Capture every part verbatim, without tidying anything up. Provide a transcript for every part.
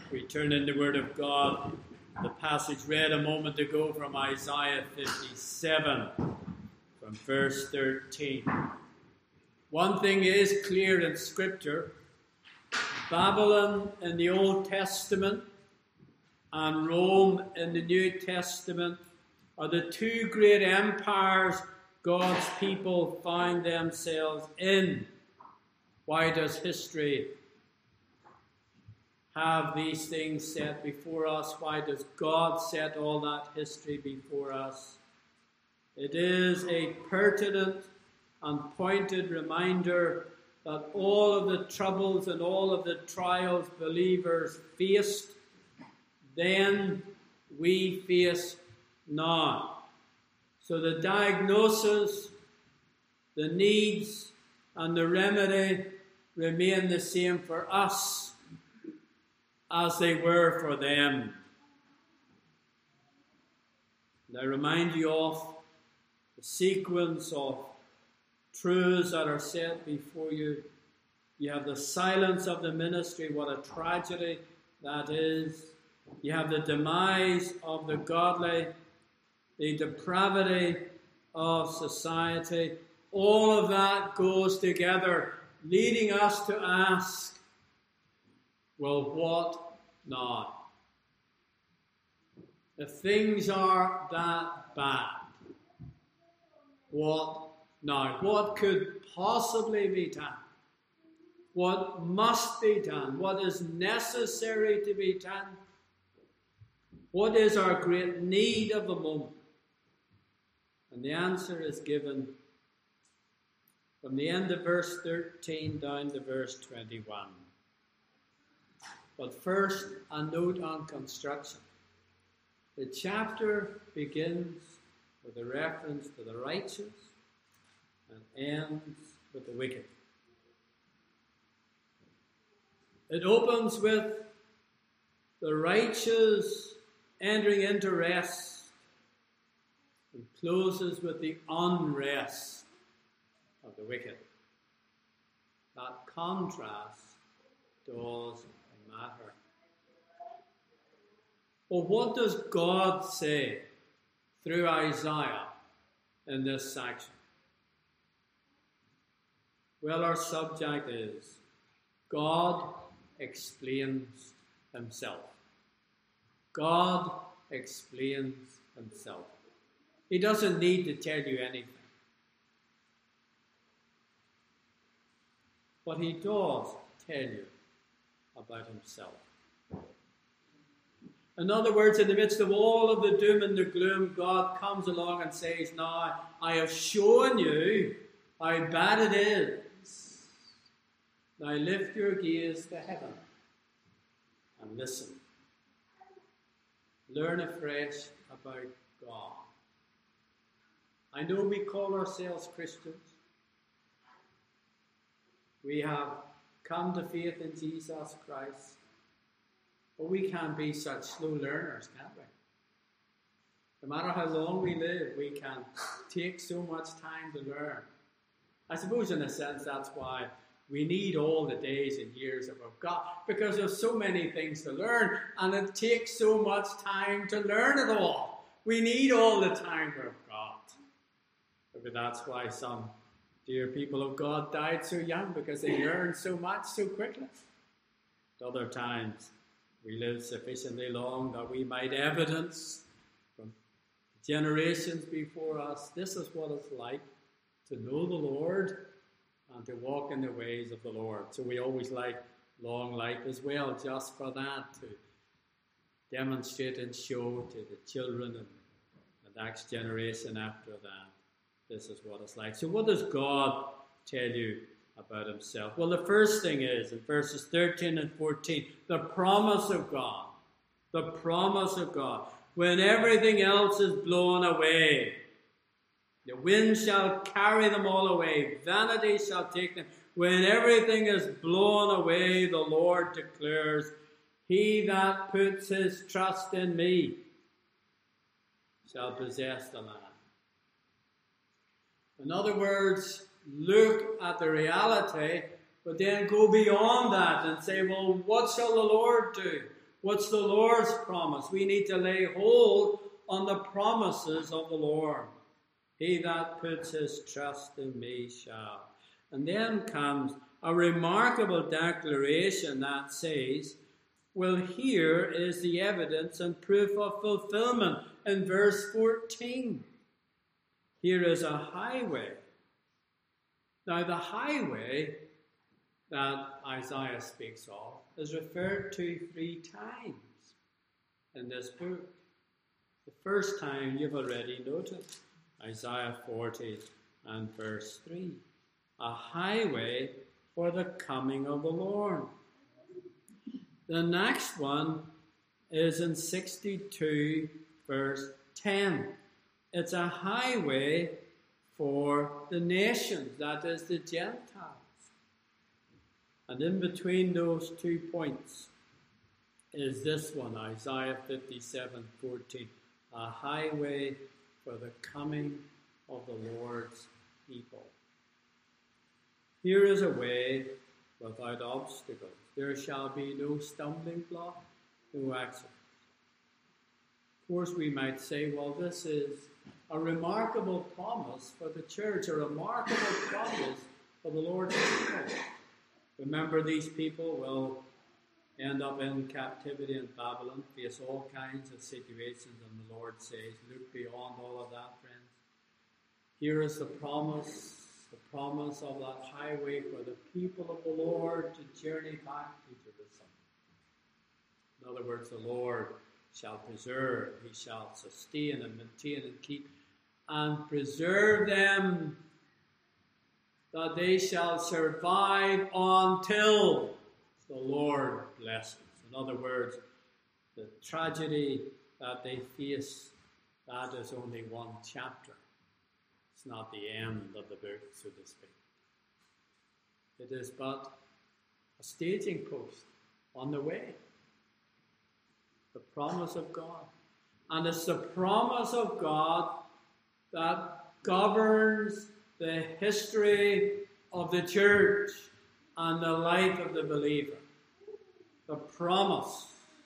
We turn in the Word of God, the passage read a moment ago from Isaiah fifty-seven, from verse thirteen. One thing is clear in Scripture: Babylon in the Old Testament and Rome in the New Testament are the two great empires God's people find themselves in. Why does history have these things set before us? Why does God set all that history before us? It is a pertinent and pointed reminder that all of the troubles and all of the trials believers faced then, we face now. So the diagnosis, the needs, and the remedy remain the same for us as they were for them. And I remind you of the sequence of truths that are set before you. You have the silence of the ministry, what a tragedy that is. You have the demise of the godly, the depravity of society. All of that goes together, leading us to ask, well, what now? If things are that bad, what now? What could possibly be done? What must be done? What is necessary to be done? What is our great need of the moment? And the answer is given from the end of verse thirteen down to verse twenty-one. But first, a note on construction. The chapter begins with a reference to the righteous and ends with the wicked. It opens with the righteous entering into rest and closes with the unrest of the wicked. That contrast does matter. Well, what does God say through Isaiah in this section? Well, our subject is God explains himself. God explains himself. He doesn't need to tell you anything. But he does tell you about himself. In other words, in the midst of all of the doom and the gloom, God comes along and says, now, I have shown you how bad it is. Now lift your gaze to heaven and listen. Learn afresh about God. I know we call ourselves Christians. We have come to faith in Jesus Christ. But we can be such slow learners, can't we? No matter how long we live, we can take so much time to learn. I suppose in a sense that's why we need all the days and years that we've got, because there's so many things to learn, and it takes so much time to learn it all. We need all the time we've got. Maybe that's why some dear people of God died so young, because they learned so much so quickly. At other times, we live sufficiently long that we might evidence from generations before us, this is what it's like to know the Lord and to walk in the ways of the Lord. So we always like long life as well, just for that, to demonstrate and show to the children and the next generation after that. This is what it's like. So what does God tell you about himself? Well, the first thing is, in verses thirteen and fourteen, the promise of God. The promise of God. When everything else is blown away, the wind shall carry them all away. Vanity shall take them. When everything is blown away, the Lord declares, he that puts his trust in me shall possess the land. In other words, look at the reality, but then go beyond that and say, well, what shall the Lord do? What's the Lord's promise? We need to lay hold on the promises of the Lord. He that puts his trust in me shall. And then comes a remarkable declaration that says, well, here is the evidence and proof of fulfillment in verse fourteen. Here is a highway. Now, the highway that Isaiah speaks of is referred to three times in this book. The first time you've already noted, Isaiah forty and verse three. A highway for the coming of the Lord. The next one is in sixty-two verse ten. It's a highway for the nations, that is the Gentiles. And in between those two points is this one, Isaiah fifty-seven fourteen. A highway for the coming of the Lord's people. Here is a way without obstacles. There shall be no stumbling block, no accident. Of course, we might say, well, this is a remarkable promise for the church, a remarkable promise for the Lord's people. Remember, these people will end up in captivity in Babylon, face all kinds of situations, and the Lord says, look beyond all of that, friends. Here is the promise, the promise of that highway for the people of the Lord to journey back to Jerusalem. In other words, the Lord shall preserve, he shall sustain and maintain and keep and preserve them, that they shall survive until the Lord blesses. In other words, the tragedy that they face, that is only one chapter. It's not the end of the book, so to speak. It is but a staging post on the way. The promise of God. And it's the promise of God that governs the history of the church and the life of the believer. The promise.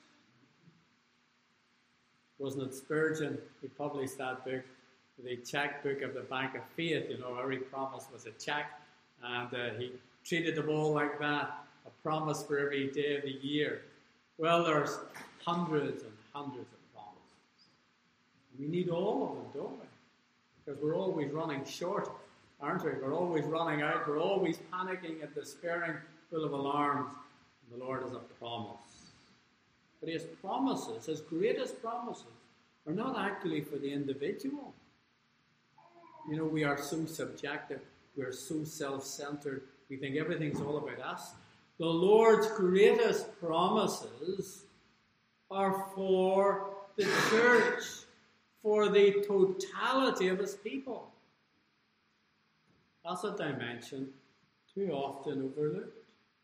Wasn't it Spurgeon who published that book, the checkbook of the Bank of Faith? You know, every promise was a check, and uh, he treated them all like that, a promise for every day of the year. Well, there's hundreds and hundreds of promises. We need all of them, don't we? Because we're always running short, aren't we? We're always running out. We're always panicking and despairing, full of alarms. And the Lord has a promise. But his promises, his greatest promises, are not actually for the individual. You know, we are so subjective. We are so self-centered. We think everything's all about us. The Lord's greatest promises are for the church, for the totality of his people. That's a dimension too often overlooked.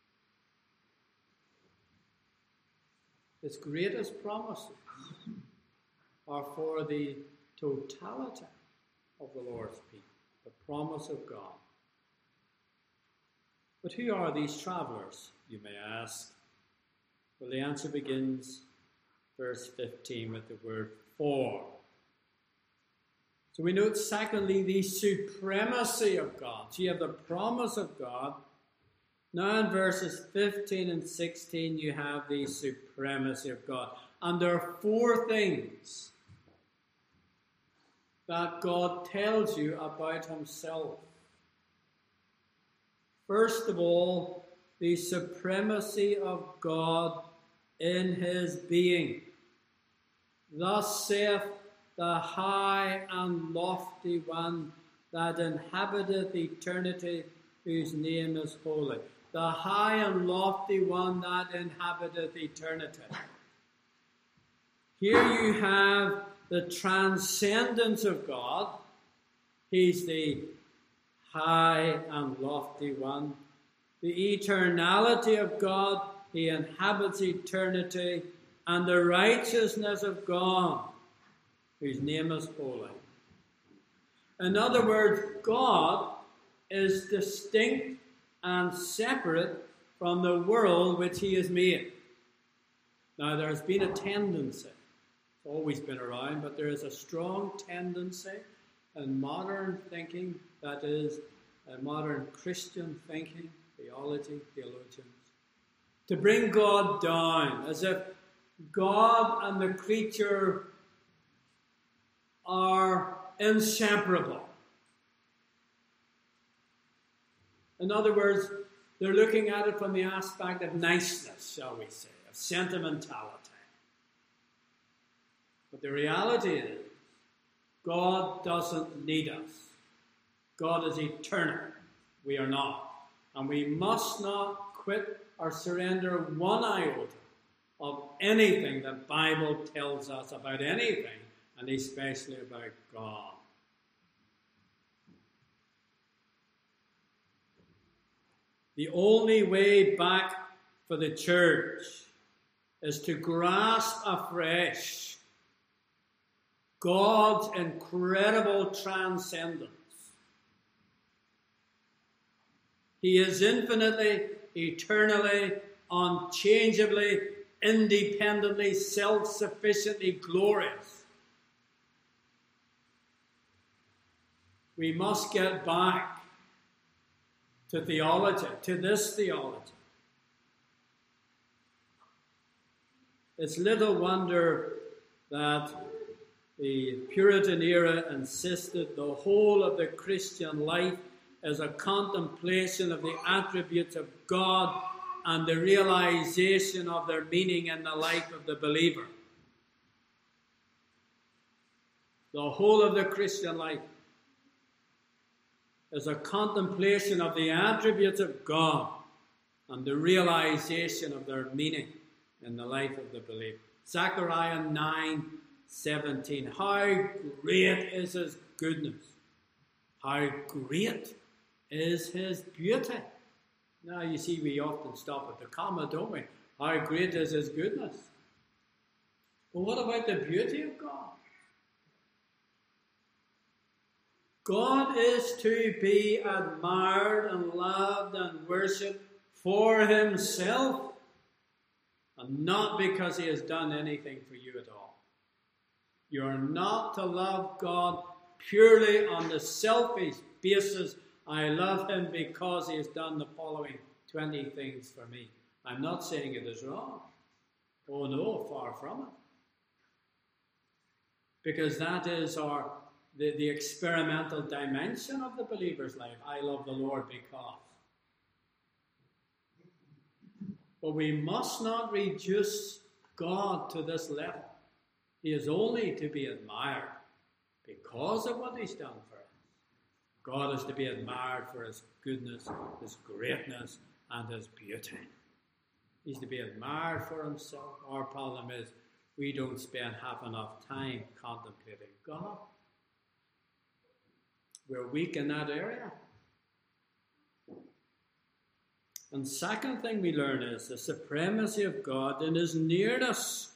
His greatest promises are for the totality of the Lord's people, the promise of God. But who are these travelers, you may ask? Well, the answer begins verse fifteen with the word for. So we note, secondly, the supremacy of God. So you have the promise of God. Now in verses fifteen and sixteen, you have the supremacy of God. And there are four things that God tells you about himself. First of all, the supremacy of God in his being. Thus saith the high and lofty one that inhabiteth eternity, whose name is holy. The high and lofty one that inhabiteth eternity. Here you have the transcendence of God. He's the high and lofty one. The eternality of God. He inhabits eternity. And the righteousness of God, whose name is holy. In other words, God is distinct and separate from the world which he has made. Now, there has been a tendency, it's always been around, but there is a strong tendency in modern thinking, that is, uh, modern Christian thinking, theology, theologians, to bring God down, as if God and the creature are inseparable. In other words, they're looking at it from the aspect of niceness, shall we say, of sentimentality. But the reality is, God doesn't need us. God is eternal. We are not. And we must not quit or surrender one iota of anything the Bible tells us about anything, and especially about God. The only way back for the church is to grasp afresh God's incredible transcendence. He is infinitely, eternally, unchangeably, independently, self-sufficiently glorious. We must get back to theology, to this theology. It's little wonder that the Puritan era insisted the whole of the Christian life is a contemplation of the attributes of God and the realization of their meaning in the life of the believer. The whole of the Christian life is a contemplation of the attributes of God and the realization of their meaning in the life of the believer. Zechariah nine seventeen. How great is his goodness! How great is his beauty! Now you see, we often stop at the comma, don't we? How great is his goodness! But what about the beauty of God? God is to be admired and loved and worshipped for himself, and not because he has done anything for you at all. You are not to love God purely on the selfish basis, I love him because he has done the following twenty things for me. I'm not saying it is wrong. Oh no, far from it. Because that is our the, the experimental dimension of the believer's life. I love the Lord because. But we must not reduce God to this level. He is only to be admired because of what he's done for us. God is to be admired for his goodness, his greatness, and his beauty. He's to be admired for himself. Our problem is we don't spend half enough time contemplating God. We're weak in that area. And second thing we learn is the supremacy of God in his nearness.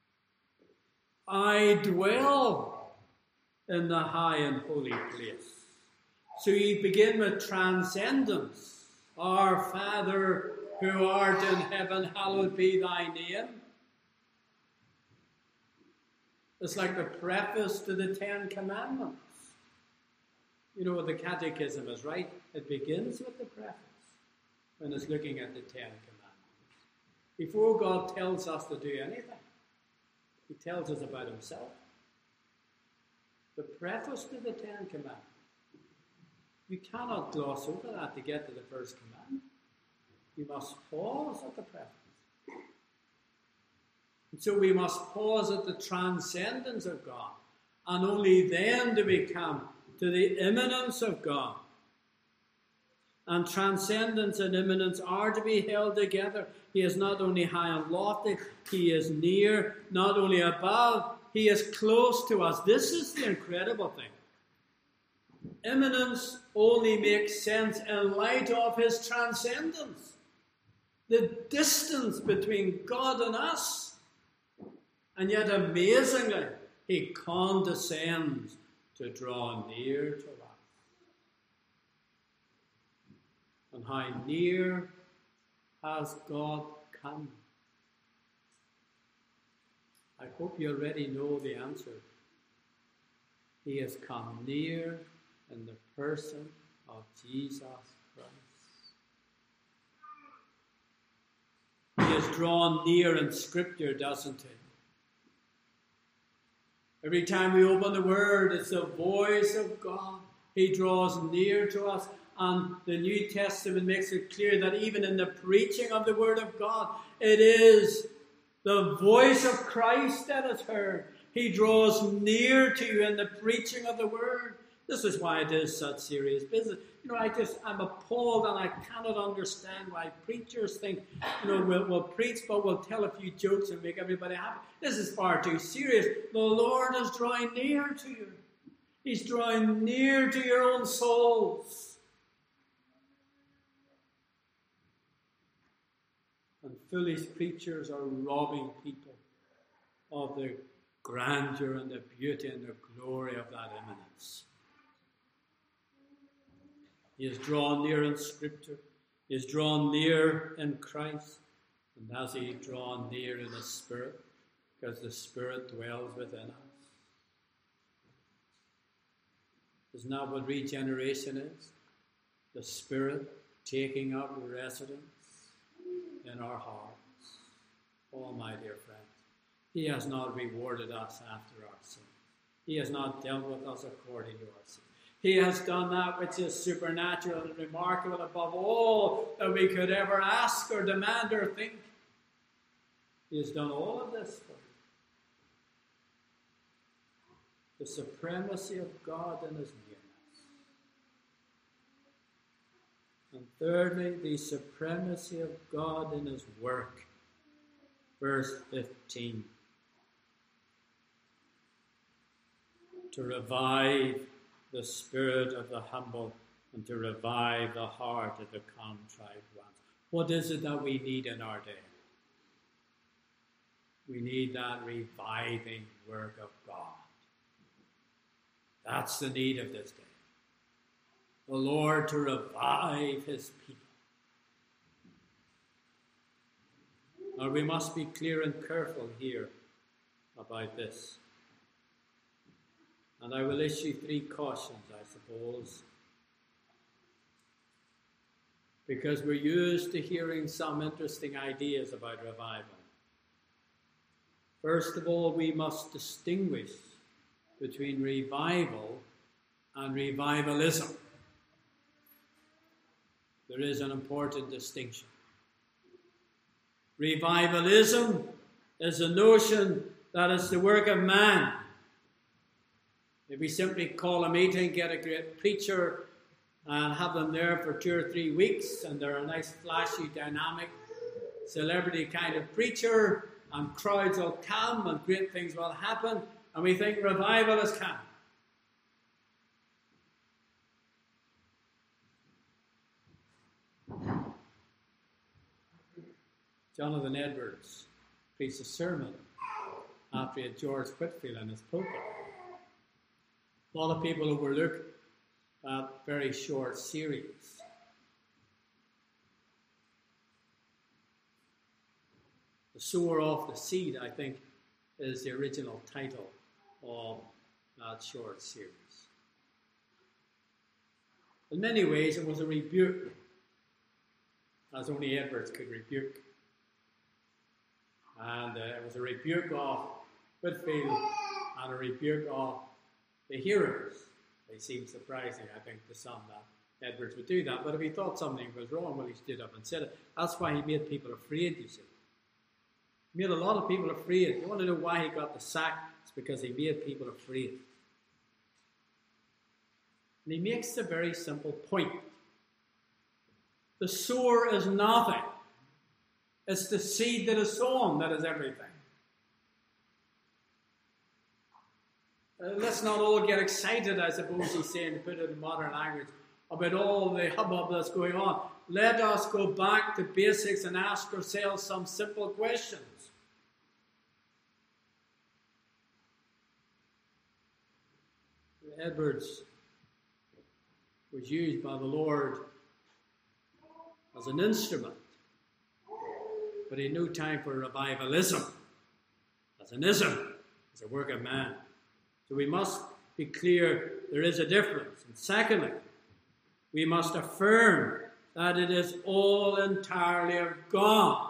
I dwell in the high and holy place. So you begin with transcendence. Our Father who art in heaven, hallowed be thy name. It's like the preface to the Ten Commandments. You know what the Catechism is, right? It begins with the preface when it's looking at the Ten Commandments. Before God tells us to do anything, he tells us about himself. The preface to the Ten Commandments. You cannot gloss over that to get to the first commandment. You must pause at the preface. And so we must pause at the transcendence of God. And only then do we come to the immanence of God. And transcendence and immanence are to be held together. He is not only high and lofty, he is near, not only above, he is close to us. This is the incredible thing. Immanence only makes sense in light of his transcendence. The distance between God and us. And yet amazingly, he condescends to draw near to us. And how near has God come? I hope you already know the answer. He has come near in the person of Jesus Christ. He has drawn near in Scripture, doesn't he? Every time we open the Word, it's the voice of God. He draws near to us. And the New Testament makes it clear that even in the preaching of the Word of God, it is the voice of Christ that is heard. He draws near to you in the preaching of the Word. This is why it is such serious business. You know, I just, I'm appalled and I cannot understand why preachers think, you know, we'll, we'll preach, but we'll tell a few jokes and make everybody happy. This is far too serious. The Lord is drawing near to you. He's drawing near to your own souls. And foolish preachers are robbing people of the grandeur and the beauty and the glory of that eminence. He is drawn near in Scripture. He is drawn near in Christ. And has he drawn near in the Spirit? Because the Spirit dwells within us. Isn't that what regeneration is? The Spirit taking up residence in our hearts. Oh, my dear friends, he has not rewarded us after our sin. He has not dealt with us according to our sin. He has done that which is supernatural and remarkable above all that we could ever ask or demand or think. He has done all of this for you. The supremacy of God in his nearness. And thirdly, the supremacy of God in his work. Verse fifteen. To revive the spirit of the humble and to revive the heart of the contrite ones. What is it that we need in our day? We need that reviving work of God. That's the need of this day. The Lord to revive his people. Now we must be clear and careful here about this. And I will issue three cautions, I suppose, because we're used to hearing some interesting ideas about revival. First of all, we must distinguish between revival and revivalism. There is an important distinction. Revivalism is a notion that it's the work of man. If we simply call a meeting, get a great preacher, and have them there for two or three weeks, and they're a nice, flashy, dynamic, celebrity kind of preacher, and crowds will come, and great things will happen, and we think revival has come. Jonathan Edwards preached a sermon after he had George Whitefield in his pulpit. A lot of people overlook that very short series. The Sower of the Seed, I think, is the original title of that short series. In many ways, it was a rebuke, as only Edwards could rebuke. And uh, it was a rebuke of Whitefield and a rebuke of the hearers. They seem surprising, I think, to some that Edwards would do that. But if he thought something was wrong, well, he stood up and said it. That's why he made people afraid, you see. He made a lot of people afraid. You want to know why he got the sack? It's because he made people afraid. And he makes a very simple point. The sower is nothing. It's the seed that is sown that is everything. Uh, let's not all get excited, I suppose he's saying, to put it in modern language, about all the hubbub that's going on. Let us go back to basics and ask ourselves some simple questions. Edwards was used by the Lord as an instrument, but he had no time for revivalism, as as an ism, as a work of man. So we must be clear there is a difference. And secondly, we must affirm that it is all entirely of God.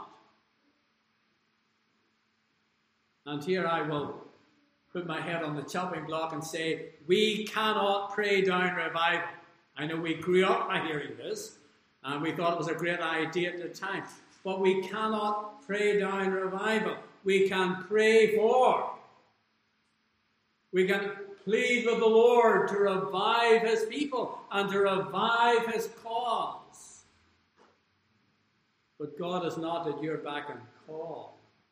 And here I will put my head on the chopping block and say, we cannot pray down revival. I know we grew up by hearing this, and we thought it was a great idea at the time. But we cannot pray down revival. We can pray for. We can plead with the Lord to revive his people and to revive his cause. But God is not at your beck and call.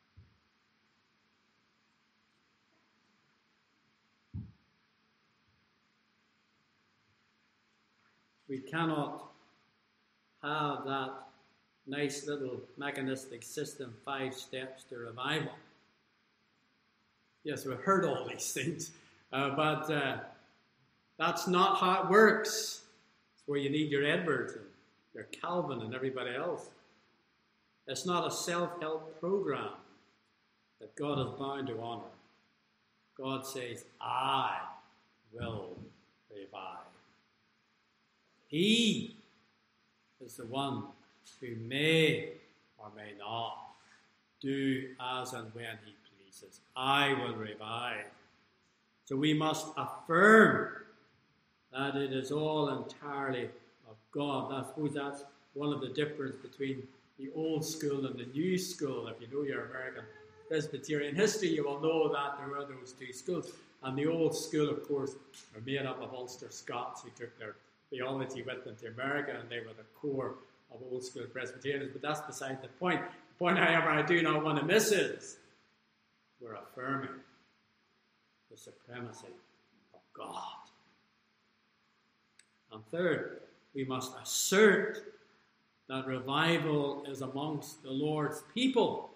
We cannot have that nice little mechanistic system, five steps to revival. Yes, we've heard all these things, uh, but uh, that's not how it works. It's where you need your Edwards and your Calvin and everybody else. It's not a self-help program that God is bound to honor. God says, I will revive. He is the one who may or may not do as and when he pleases. I will revive. So we must affirm that it is all entirely of God. I suppose that's one of the differences between the old school and the new school. If you know your American Presbyterian history, you will know that there were those two schools. And the old school, of course, were made up of Ulster Scots who took their theology with them to America, and they were the core of old school Presbyterians. But that's beside the point. The point, however, I do not want to miss is we're affirming the supremacy of God. And third, we must assert that revival is amongst the Lord's people.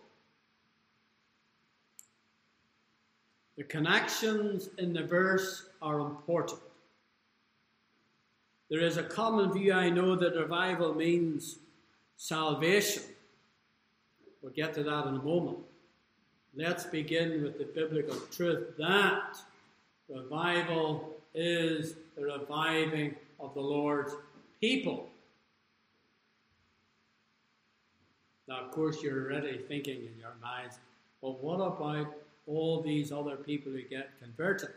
The connections in the verse are important. There is a common view, I know, that revival means salvation. We'll get to that in a moment. Let's begin with the biblical truth that revival is the reviving of the Lord's people. Now, of course, you're already thinking in your minds, well, what about all these other people who get converted?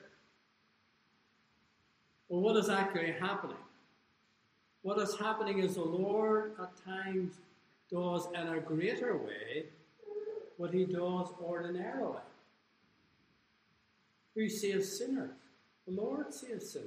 Well, what is actually happening? What is happening is the Lord at times does in a greater way what he does ordinarily. Who saves sinners? The Lord saves sinners.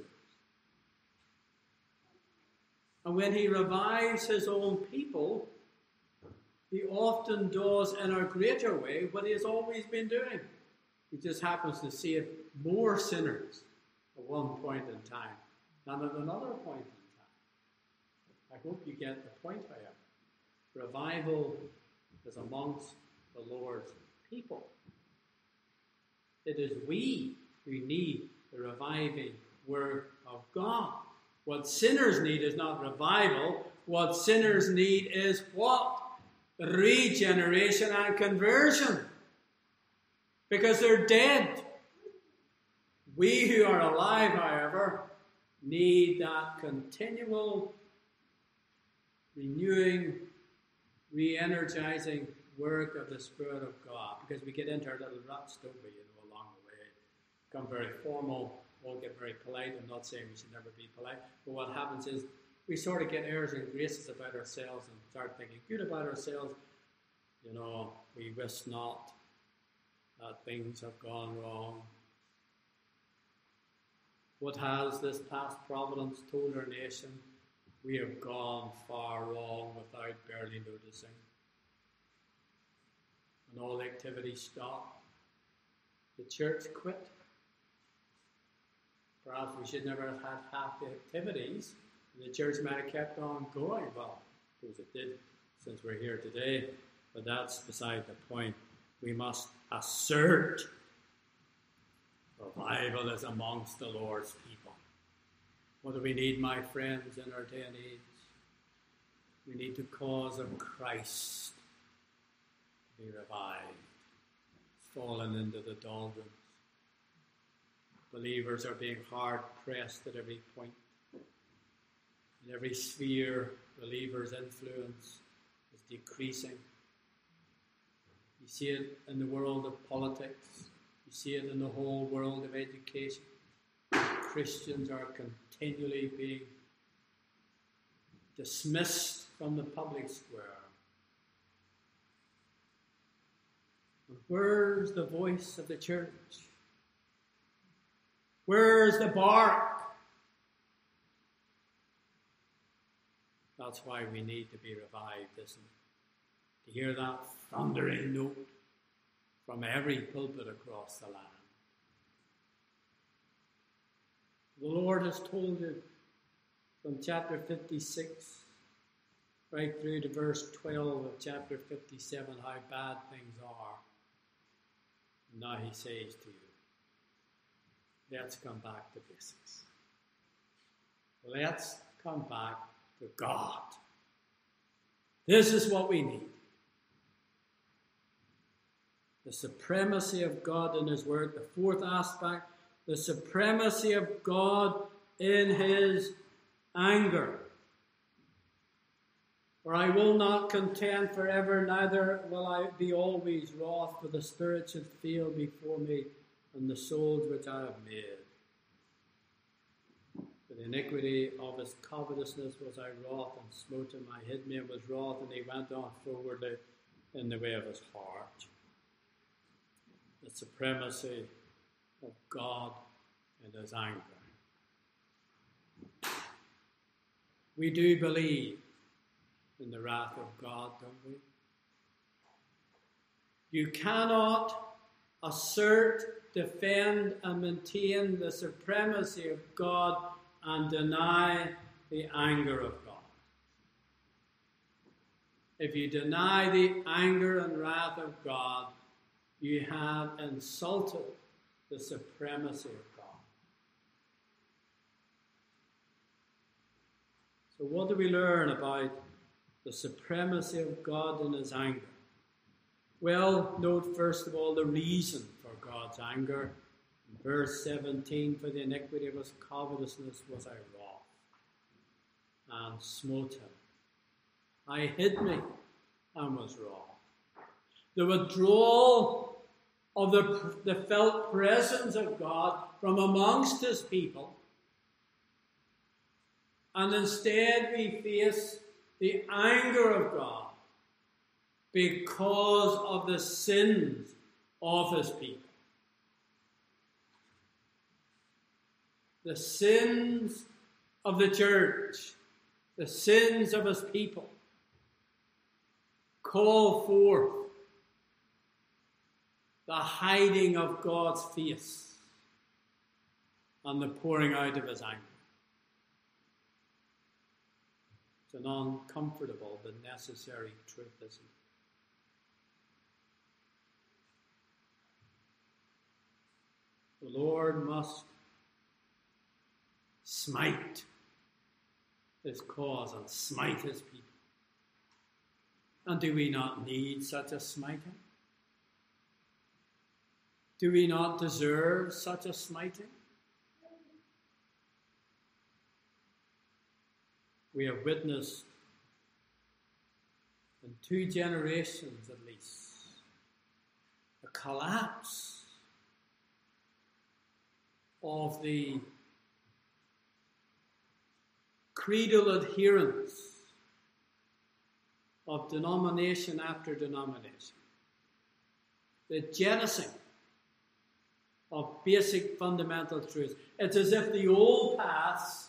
And when he revives his own people, he often does in a greater way what he has always been doing. He just happens to save more sinners at one point in time than at another point in time. I hope you get the point, however. Revival is amongst the Lord's people. It is we who need the reviving work of God. What sinners need is not revival. What sinners need is what? Regeneration and conversion. Because they're dead. We who are alive, however, need that continual renewing, re-energizing work of the Spirit of God. Because we get into our little ruts, don't we, you know, along the way. Become very formal, all get very polite. I'm not saying we should never be polite. But what happens is we sort of get airs and graces about ourselves and start thinking good about ourselves. You know, we wist not that things have gone wrong. What has this past providence told our nation? We have gone far wrong without barely noticing. And all activity stopped. The church quit. Perhaps we should never have had half the activities, and the church might have kept on going. Well, I suppose it did since we're here today, but that's beside the point. We must assert revival is amongst the Lord's people. What do we need, my friends, in our day and age? We need the cause of Christ to be revived. fallen into the doldrums. Believers are being hard pressed at every point. In every sphere, believers' influence is decreasing. You see it in the world of politics. You see it in the whole world of education. Christians are continually being dismissed from the public square. And where's the voice of the church? Where's the bark? That's why we need to be revived, isn't it? To hear that thundering note from every pulpit across the land. The Lord has told you from chapter fifty-six right through to verse twelve of chapter fifty-seven how bad things are. And now he says to you, let's come back to basics. Let's come back to God. This is what we need. The supremacy of God in his word. The fourth aspect, the supremacy of God in his anger. For I will not contend forever, neither will I be always wroth, for the spirit should fail before me, and the souls which I have made. For the iniquity of his covetousness was I wroth, and smote him. I hid me and was wroth, and he went on forwardly in the way of his heart. The supremacy of God in his anger. We do believe in the wrath of God, don't we? You cannot assert, defend, and maintain the supremacy of God and deny the anger of God. If you deny the anger and wrath of God, you have insulted the supremacy of God. So what do we learn about the supremacy of God in his anger? Well, note first of all the reason for God's anger. In verse seventeen, for the iniquity of his covetousness was I wroth, and smote him. I hid me, and was wroth. The withdrawal of the, the felt presence of God from amongst his people, and instead we face the anger of God because of the sins of his people. The sins of the church, the sins of his people, call forth the hiding of God's face and the pouring out of his anger. It's an uncomfortable but necessary truth, isn't it? The Lord must smite his cause and smite his people. And do we not need such a smiting? Do we not deserve such a smiting? We have witnessed in two generations at least a collapse of the creedal adherence of denomination after denomination. The jettisoning of basic fundamental truths. It's as if the old paths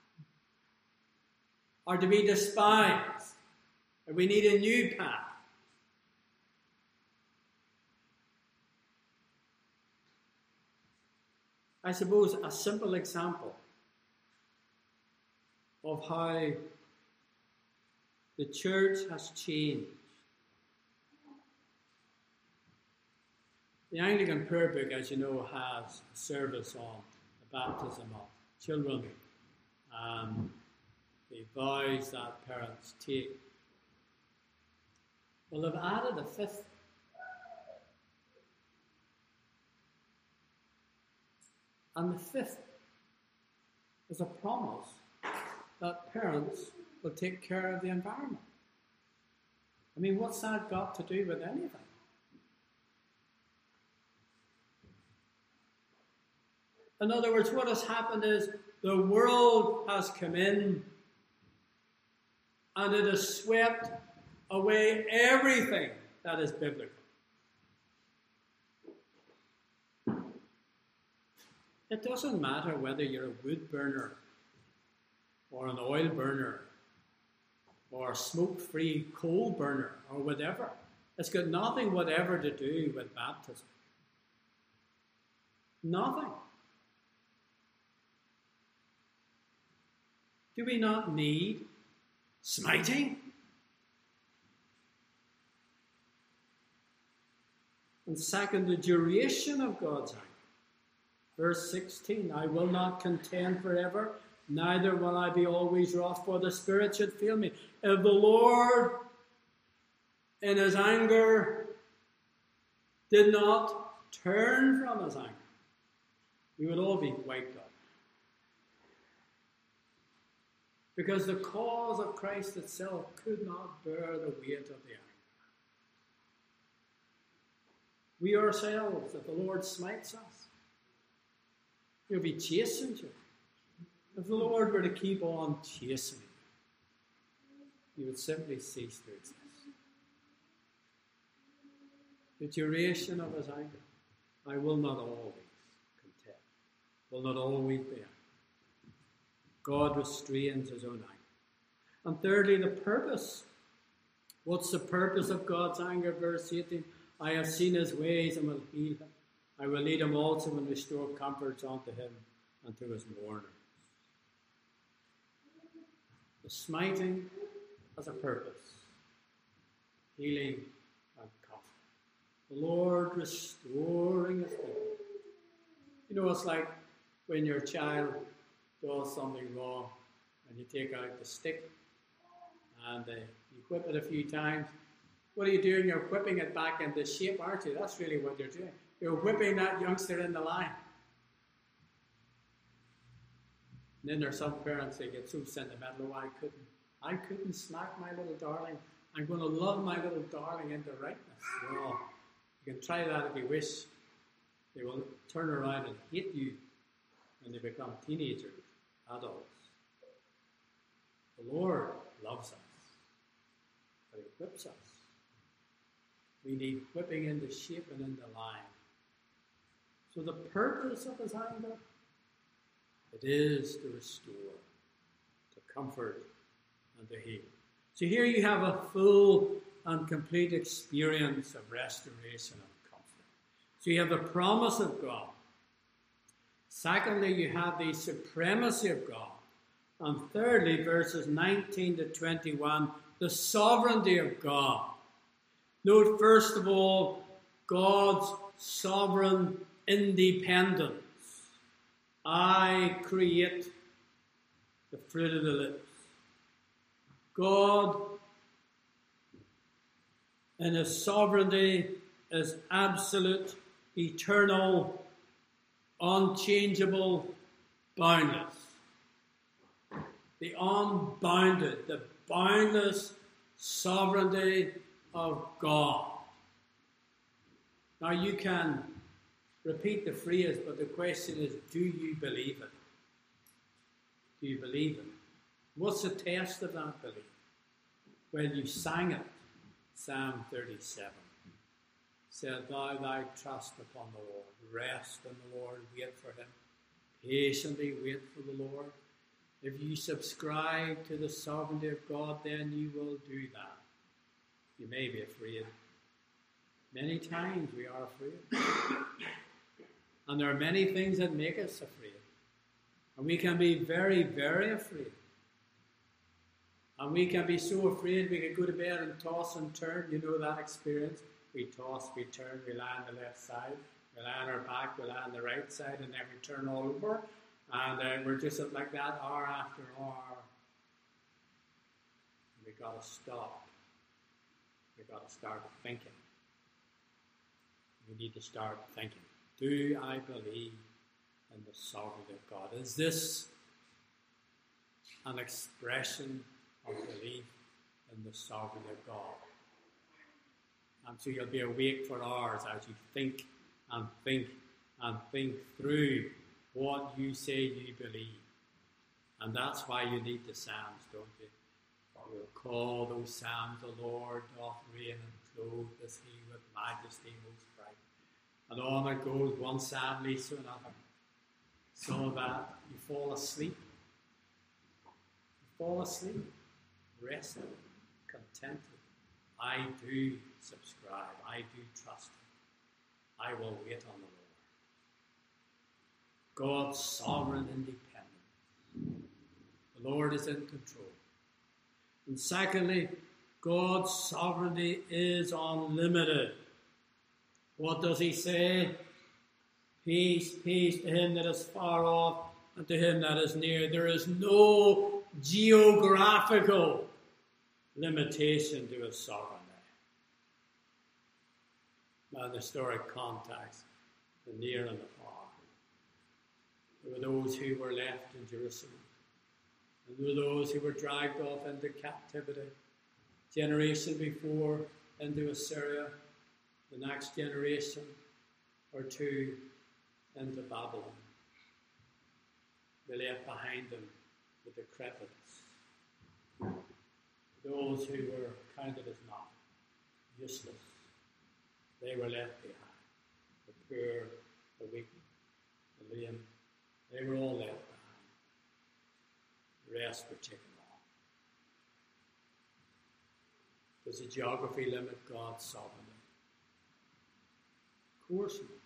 are to be despised, and we need a new path. I suppose a simple example of how the church has changed. The Anglican Prayer Book, as you know, has a service on the baptism of children and the vows that parents take. Well, they've added a fifth. And the fifth is a promise that parents will take care of the environment. I mean, what's that got to do with anything? In other words, what has happened is the world has come in and it has swept away everything that is biblical. It doesn't matter whether you're a wood burner or an oil burner or a smoke-free coal burner or whatever. It's got nothing whatever to do with baptism. Nothing. Do we not need smiting? And second, the duration of God's anger. Verse sixteen, I will not contend forever, neither will I be always wroth, for the Spirit should fail me. If the Lord in his anger did not turn from his anger, we would all be wiped out. Because the cause of Christ itself could not bear the weight of the anger. We ourselves, if the Lord smites us, he'll be chastened you. If the Lord were to keep on chastening you, you would simply cease to exist. The duration of his anger, I will not always contend, will not always bear. God restrains his own anger. And thirdly, the purpose. What's the purpose of God's anger? Verse eighteen, I have seen his ways and will heal him. I will lead him also and restore comforts unto him and to his mourners. The smiting has a purpose. Healing and comfort. The Lord restoring his people. You know, it's like when your child does something wrong and you take out the stick and uh, you whip it a few times. What are you doing? You're whipping it back into shape, aren't you? That's really what you're doing. You're whipping that youngster in the line. And then there's some parents, they get so sentimental. Oh, I couldn't, I couldn't smack my little darling. I'm going to love my little darling into rightness. Well, you can try that if you wish. They will turn around and hate you when they become teenagers, adults. The Lord loves us, but he whips us. We need whipping into shape and into line. So the purpose of his anger, it is to restore, to comfort, and to heal. So here you have a full and complete experience of restoration and comfort. So you have the promise of God. Secondly, you have the supremacy of God. And thirdly, verses nineteen to twenty-one, the sovereignty of God. Note, first of all, God's sovereign independence. I create the fruit of the lips. God, in his sovereignty, is absolute, eternal, unchangeable, boundless. The unbounded, the boundless sovereignty of God. Now you can repeat the phrase, but the question is, do you believe it? Do you believe it? What's the test of that belief? Well, you sang it, Psalm thirty-seven. Said, thou thy trust upon the Lord. Rest in the Lord, wait for him. Patiently wait for the Lord. If you subscribe to the sovereignty of God, then you will do that. You may be afraid. Many times we are afraid. And there are many things that make us afraid. And we can be very, very afraid. And we can be so afraid we can go to bed and toss and turn. You know that experience. We toss, we turn, we lie on the left side, we lie on our back, we lie on the right side, and then we turn all over. And uh, we're just like that hour after hour. We got to stop. We got to start thinking. We need to start thinking. Do I believe in the sovereignty of God? Is this an expression of belief in the sovereignty of God? And so you'll be awake for hours as you think and think and think through what you say you believe. And that's why you need the Psalms, don't you? We'll call those Psalms, the Lord doth reign and clothe is he with majesty most bright. And on it goes, one psalm leads to another. So that you fall asleep. You fall asleep, rested, contented. I do subscribe. I do trust him. I will wait on the Lord. God's sovereign independence. The Lord is in control. And secondly, God's sovereignty is unlimited. What does he say? Peace, peace to him that is far off and to him that is near. There is no geographical limitation to his sovereignty. Now, the historic context, the near and the far. There were those who were left in Jerusalem. And there were those who were dragged off into captivity. Generation before into Assyria. The next generation or two into Babylon. They left behind them the decrepits. Those who were counted as not useless. They were left behind. The poor, the weak, the lame. They were all left behind. The rest were taken off. Does the geography limit God's sovereignty? Of course not.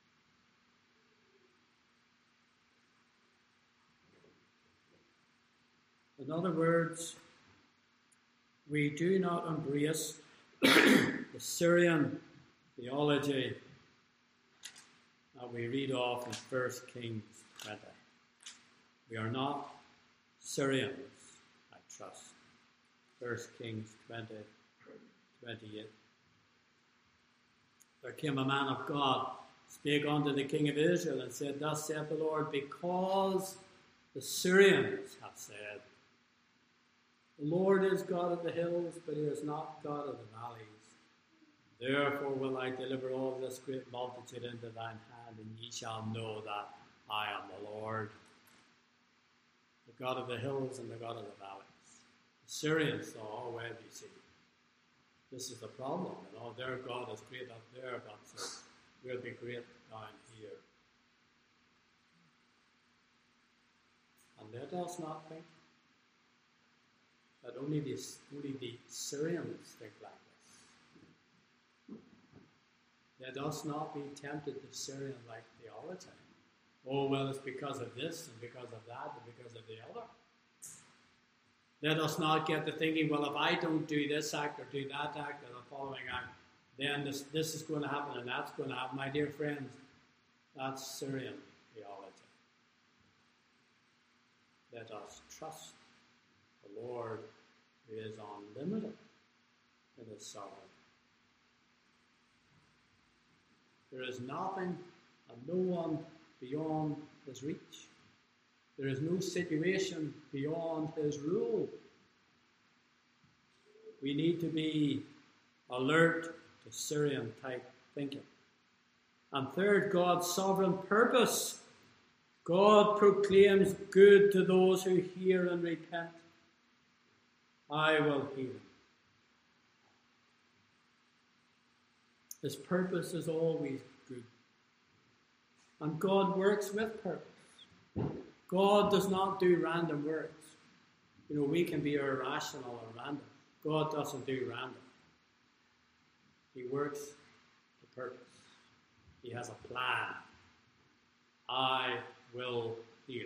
In other words, we do not embrace the Syrian theology that we read off in First Kings twenty. We are not Syrians, I trust. First Kings twenty, twenty-eight. There came a man of God, spake unto the king of Israel, and said, Thus saith the Lord, because the Syrians have said, The Lord is God of the hills, but he is not God of the valleys. Therefore will I deliver all this great multitude into thine hand, and ye shall know that I am the Lord, the God of the hills and the God of the valleys. The Syrians thought, oh, well, you see, this is the problem. You know, their God is great up there, but so we'll be great down here. And let us not think that only the, only the Syrians think like this. Let us not be tempted to Syrian-like theology. Oh, well, it's because of this and because of that and because of the other. Let us not get to thinking, well, if I don't do this act or do that act or the following act, then this, this is going to happen and that's going to happen. My dear friends, that's Syrian theology. Let us trust the Lord who is unlimited in his sovereignty. There is nothing and no one beyond his reach. There is no situation beyond his rule. We need to be alert to Syrian-type thinking. And third, God's sovereign purpose. God proclaims good to those who hear and repent. I will heal. His purpose is always good. And God works with purpose. God does not do random works. You know, we can be irrational or random. God doesn't do random. He works to purpose. He has a plan. I will heal.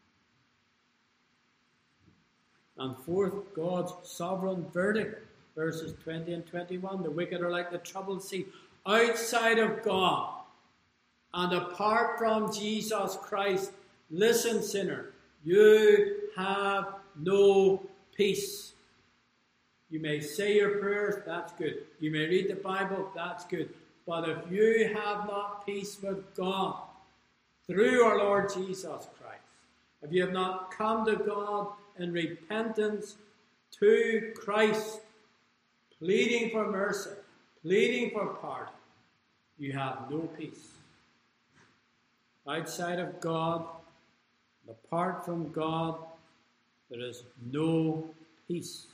And fourth, God's sovereign verdict. Verses twenty and twenty-one. The wicked are like the troubled sea. Outside of God and apart from Jesus Christ, listen, sinner, you have no peace. You may say your prayers, that's good. You may read the Bible, that's good. But if you have not peace with God, through our Lord Jesus Christ, if you have not come to God in repentance to Christ, pleading for mercy, pleading for pardon, you have no peace. Outside of God, apart from God, there is no peace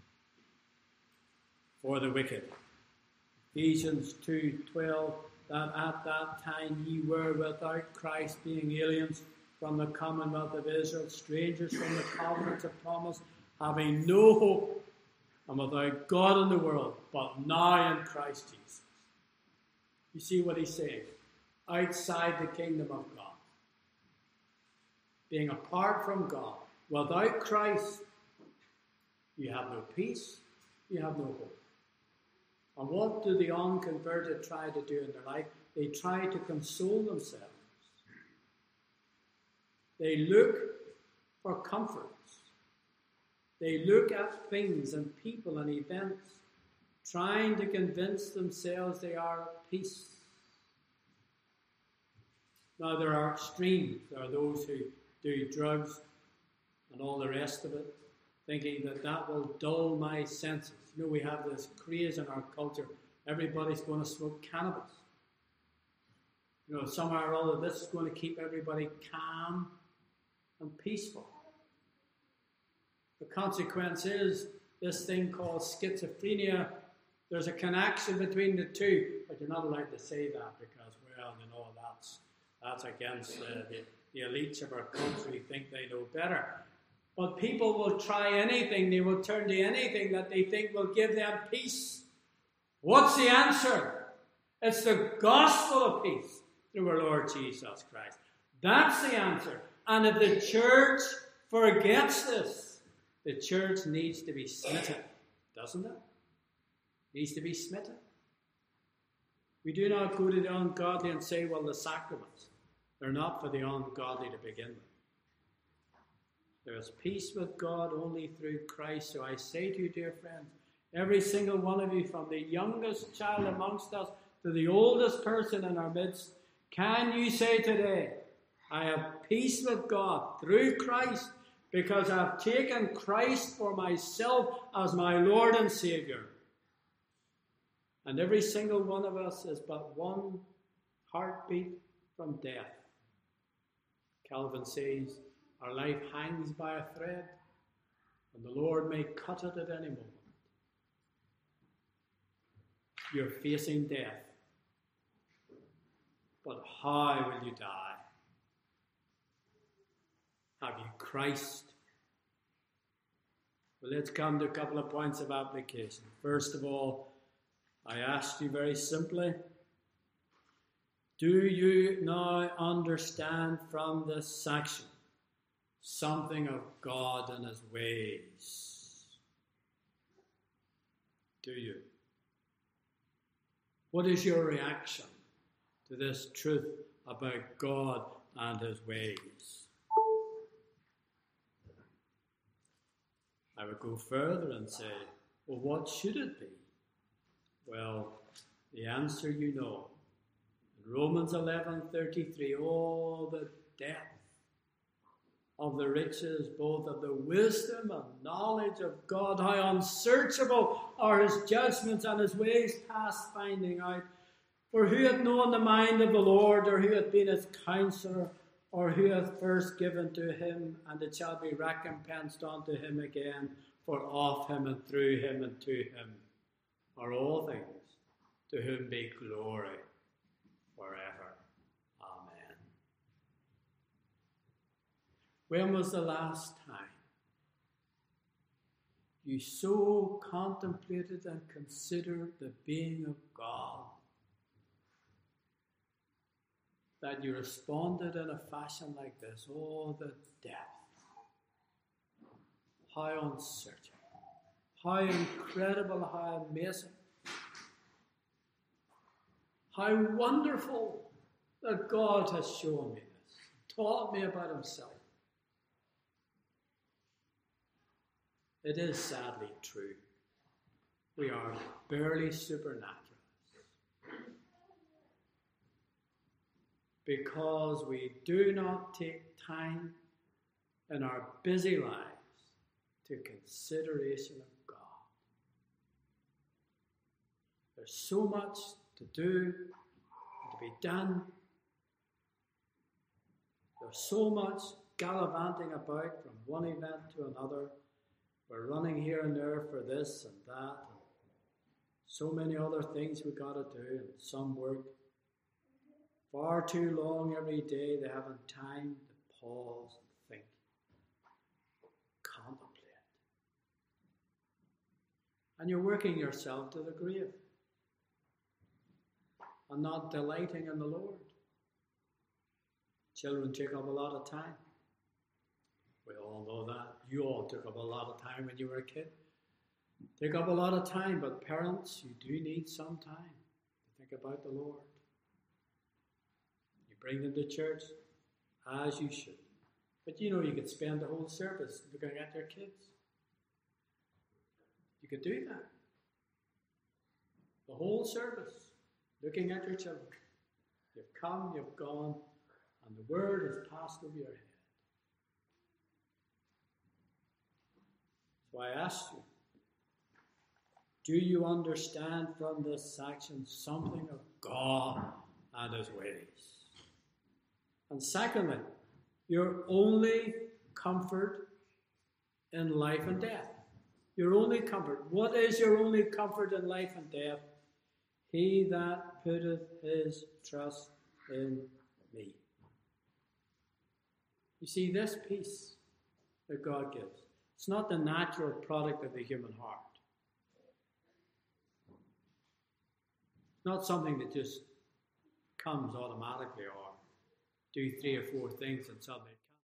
for the wicked. Ephesians two twelve, that at that time ye were without Christ, being aliens from the commonwealth of Israel, strangers from the covenant of promise, having no hope, and without God in the world, but now in Christ Jesus. You see what he's saying? Outside the kingdom of God, being apart from God, without Christ, you have no peace, you have no hope. And what do the unconverted try to do in their life? They try to console themselves. They look for comforts. They look at things and people and events, trying to convince themselves they are at peace. Now, there are extremes. There are those who do drugs and all the rest of it, thinking that that will dull my senses. You know, we have this craze in our culture. Everybody's going to smoke cannabis. You know, somehow or other, this is going to keep everybody calm and peaceful. The consequence is this thing called schizophrenia. There's a connection between the two, but you're not allowed to say that because, well, you know, that's that's against uh, the, the elites of our country think they know better. But people will try anything, they will turn to anything that they think will give them peace. What's the answer? It's the gospel of peace through our Lord Jesus Christ. That's the answer. And if the church forgets this, the church needs to be smitten, doesn't it? Needs to be smitten. We do not go to the ungodly and say, well, the sacraments, they're not for the ungodly to begin with. There is peace with God only through Christ. So I say to you, dear friends, every single one of you, from the youngest child amongst us to the oldest person in our midst, can you say today, I have peace with God through Christ because I've taken Christ for myself as my Lord and Savior. And every single one of us is but one heartbeat from death. Calvin says, our life hangs by a thread, and the Lord may cut it at any moment. You're facing death, but how will you die? Have you Christ? Well, let's come to a couple of points of application. First of all, I asked you very simply, do you now understand from this section something of God and his ways? Do you? What is your reaction to this truth about God and his ways? I would go further and say, well, what should it be? Well, the answer you know. In Romans eleven thirty-three, oh, the depth of the riches, both of the wisdom and knowledge of God, how unsearchable are his judgments and his ways past finding out. For who hath known the mind of the Lord, or who hath been his counselor, or who hath first given to him, and it shall be recompensed unto him again, for of him and through him and to him are all things, to whom be glory forever. Amen. When was the last time you so contemplated and considered the being of God that you responded in a fashion like this? Oh, the depth. How uncertain. How incredible, how amazing. How wonderful that God has shown me this, taught me about himself. It is sadly true. We are barely supernaturals. because we do not take time in our busy lives to consideration of God. There's so much to do and to be done. There's so much gallivanting about from one event to another. We're running here and there for this and that, and so many other things we've got to do, and some work far too long every day. They haven't time to pause and think, contemplate. And you're working yourself to the grave and not delighting in the Lord. Children take up a lot of time. We all know that. You all took up a lot of time when you were a kid. Take up a lot of time, but parents, you do need some time to think about the Lord. You bring them to church as you should. But you know, you could spend the whole service looking at your kids. You could do that. The whole service, looking at your children. You've come, you've gone, and the word has passed over your head. So I ask you, do you understand from this section something of God and His ways? And secondly, your only comfort in life and death. Your only comfort. What is your only comfort in life and death? He that putteth his trust in me. You see, this peace that God gives, it's not the natural product of the human heart. It's not something that just comes automatically or do three or four things and suddenly it comes.